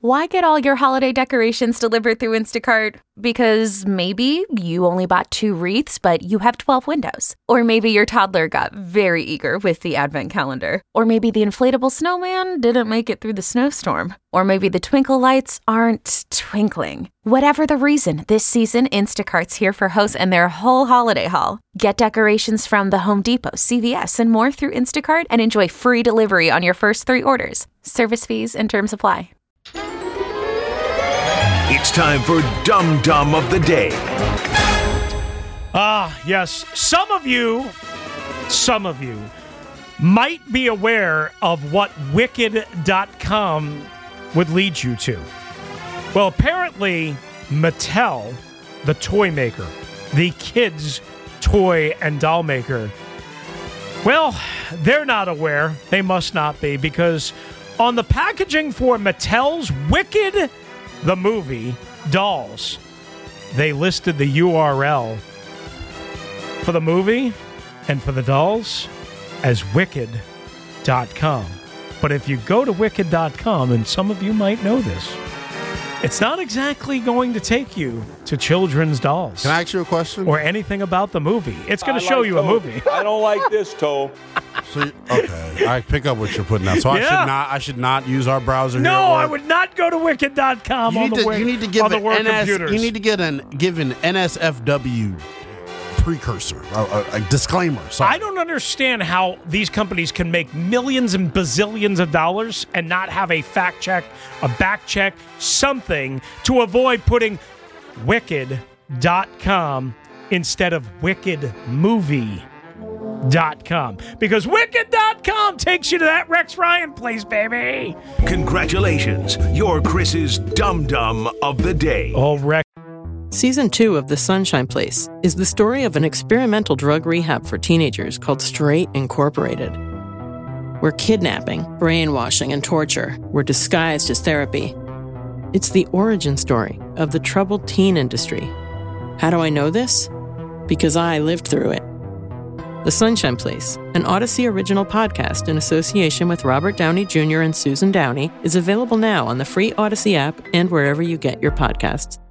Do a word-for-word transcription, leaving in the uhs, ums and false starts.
Why get all your holiday decorations delivered through Instacart? Because maybe you only bought two wreaths, but you have twelve windows. Or maybe your toddler got very eager with the advent calendar. Or maybe the inflatable snowman didn't make it through the snowstorm. Or maybe the twinkle lights aren't twinkling. Whatever the reason, this season, Instacart's here for hosts and their whole holiday haul. Get decorations from the Home Depot, C V S, and more through Instacart and enjoy free delivery on your first three orders. Service fees and terms apply. It's time for Dum Dum of the Day. Ah, yes. Some of you, some of you might be aware of what Wicked dot com would lead you to. Well, apparently, Mattel, the toy maker, the kids' toy and doll maker, well, they're not aware. They must not be, because on the packaging for Mattel's Wicked, the movie, dolls, they listed the U R L for the movie and for the dolls as Wicked dot com. But if you go to Wicked dot com, and some of you might know this, it's not exactly going to take you to children's dolls. Can I ask you a question? Or anything about the movie. It's going to show like you Toe. a movie. I don't like this, Toe. So, okay, I pick up what you're putting out. So I Yeah. should not. I should not use our browser. No, here, or- I would not go to Wicked dot com You on need the to. way, You need to give on the an work N S, computers. You need to get an give an N S F W precursor, a, a, a disclaimer. Sorry. I don't understand how these companies can make millions and bazillions of dollars and not have a fact check, a back check, something to avoid putting Wicked dot com instead of Wicked Movie dot com. Because Wicked dot com takes you to that Rex Ryan place, baby. Congratulations, you're Chris's Dum Dum of the Day. Oh, Rex. Season two of The Sunshine Place is the story of an experimental drug rehab for teenagers called Straight Incorporated, where kidnapping, brainwashing, and torture were disguised as therapy. It's the origin story of the troubled teen industry. How do I know this? Because I lived through it. The Sunshine Place, an Odyssey original podcast in association with Robert Downey Junior and Susan Downey, is available now on the free Odyssey app and wherever you get your podcasts.